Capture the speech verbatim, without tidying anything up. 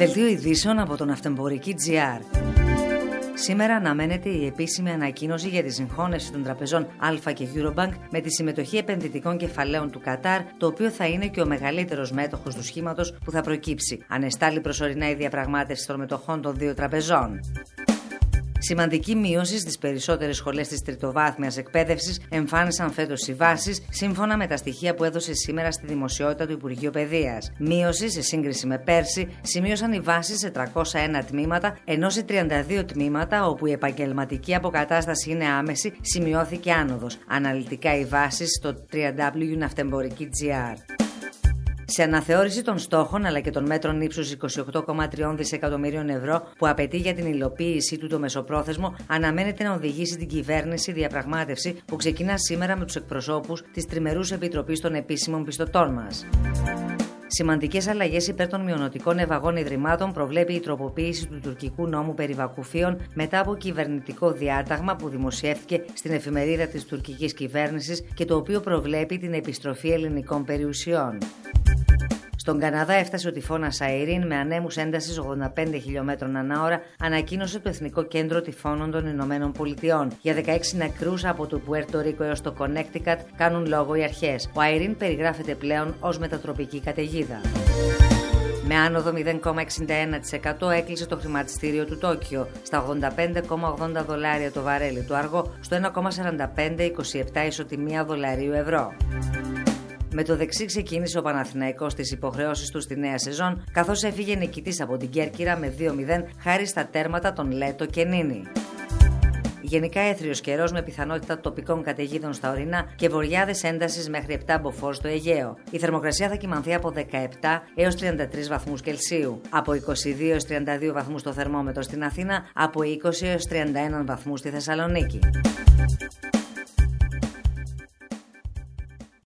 Δελτίο ειδήσεων από τον Ναυτεμπορική τζι αρ. Σήμερα αναμένεται η επίσημη ανακοίνωση για τη συγχώνευση των τραπεζών Alpha και Eurobank με τη συμμετοχή επενδυτικών κεφαλαίων του Κατάρ, το οποίο θα είναι και ο μεγαλύτερος μέτοχος του σχήματος που θα προκύψει. Ανεστάλλει προσωρινά η διαπραγμάτευση των μετοχών των δύο τραπεζών. Σημαντική μείωση στις περισσότερες σχολές της τριτοβάθμιας εκπαίδευσης εμφάνισαν φέτος οι βάσεις, σύμφωνα με τα στοιχεία που έδωσε σήμερα στη δημοσιότητα του Υπουργείου Παιδείας. Μείωση σε σύγκριση με πέρσι σημείωσαν οι βάσεις σε τριακόσια ένα τμήματα, ενώ σε τριάντα δύο τμήματα, όπου η επαγγελματική αποκατάσταση είναι άμεση, σημειώθηκε άνοδος. Αναλυτικά οι βάσεις στο double-u double-u double-u τελεία ναυτεμπορική τελεία τζι αρ. Σε αναθεώρηση των στόχων αλλά και των μέτρων ύψους είκοσι οκτώ κόμμα τρία δισεκατομμυρίων ευρώ που απαιτεί για την υλοποίησή του το μεσοπρόθεσμο, αναμένεται να οδηγήσει την κυβέρνηση διαπραγμάτευση που ξεκινά σήμερα με τους εκπροσώπους της Τριμερούς Επιτροπής των Επίσημων Πιστωτών μας. Σημαντικές αλλαγές υπέρ των μειωνοτικών ευαγών ιδρυμάτων προβλέπει η τροποποίηση του τουρκικού νόμου περί βακουφίων μετά από κυβερνητικό διάταγμα που δημοσιεύτηκε στην εφημερίδα της τουρκικής κυβέρνησης και το οποίο προβλέπει την επιστροφή ελληνικών περιουσιών. Στον Καναδά έφτασε ο τυφώνας Αϊρίν με ανέμους έντασης ογδόντα πέντε χιλιόμετρων ανά ώρα, ανακοίνωσε το Εθνικό Κέντρο Τυφώνων των Ηνωμένων Πολιτειών. Για δεκαέξι νεκρούς από το Πουέρτο Ρίκο έως το Κονέκτικατ κάνουν λόγο οι αρχές. Ο Αϊρίν περιγράφεται πλέον ως μετατροπική καταιγίδα. Με άνοδο μηδέν κόμμα εξήντα ένα τοις εκατό έκλεισε το χρηματιστήριο του Τόκιο στα ογδόντα πέντε κόμμα ογδόντα δολάρια το βαρέλι του αργό, στο ένα κόμμα σαράντα πέντε είκοσι επτά ισοτιμία δολαρίου ευρώ. Με το δεξί ξεκίνησε ο Παναθηναϊκός στις υποχρεώσεις του στη νέα σεζόν, καθώς έφυγε νικητής από την Κέρκυρα με δύο μηδέν χάρη στα τέρματα των Λέτο και Νίνη. Γενικά έθριος καιρός με πιθανότητα τοπικών καταιγίδων στα ορεινά και βοριάδες έντασης μέχρι επτά μποφόρ στο Αιγαίο. Η θερμοκρασία θα κυμανθεί από δεκαεπτά έως τριάντα τρεις βαθμούς Κελσίου, από είκοσι δύο έως τριάντα δύο βαθμούς στο θερμόμετρο στην Αθήνα, από είκοσι έως τριάντα ένα βαθμούς στη Θεσσαλονίκη.